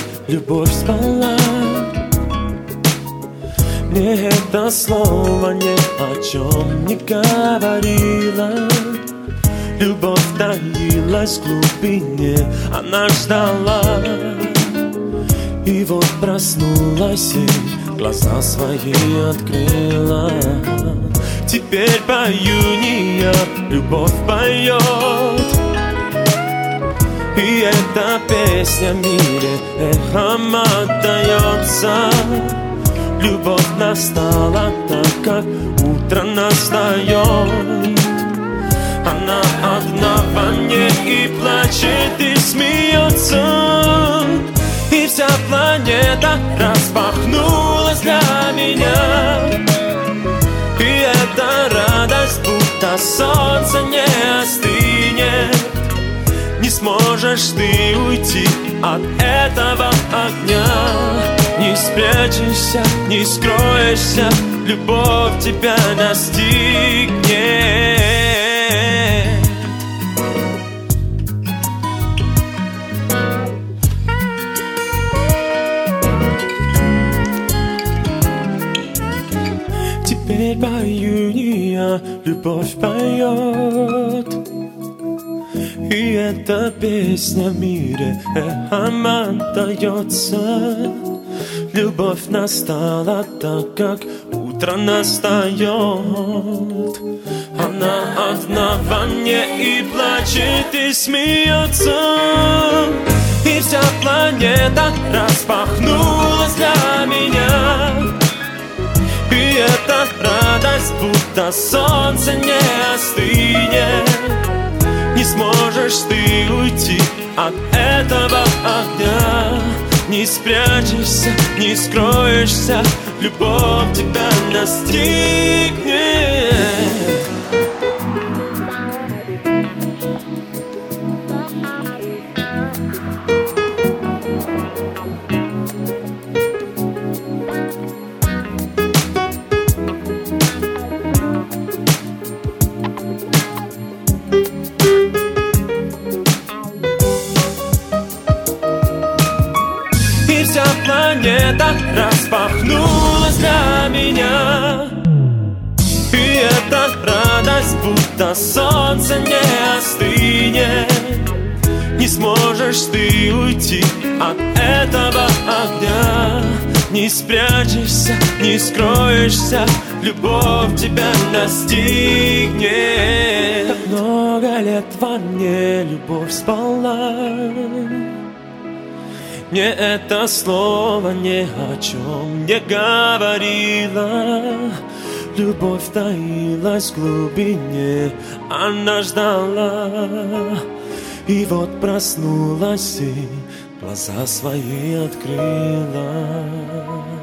любовь спала. Мне это слово ни о чем не говорило. Любовь таилась в глубине, она ждала. И вот проснулась и глаза свои открыла. Теперь пою не я, любовь поет. И эта песня в мире эхом отдается. Любовь настала так, как утро настает. Она одна во мне и плачет, и смеется. И вся планета распахнулась для меня. И эта радость, будто солнце не остынет. Не сможешь ты уйти от этого огня. Не спрячешься, не скроешься, любовь тебя настигнет. Теперь пою не я, любовь поет. И эта песня в мире эхом отдается. Любовь настала так, как утро настает. Она одна во мне и плачет, и смеется. И вся планета распахнулась для меня. И эта радость, будто солнце не остынет. Не сможешь ты уйти от этого огня. Не спрячешься, не скроешься, любовь тебя настигнет. Вся планета распахнулась для меня. И эта радость, будто солнце не остынет. Не сможешь ты уйти от этого огня. Не спрячешься, не скроешься, любовь тебя настигнет. Так много лет во мне любовь спала. Мне это слово ни о чем не говорило. Любовь таилась в глубине, она ждала. И вот проснулась и глаза свои открыла.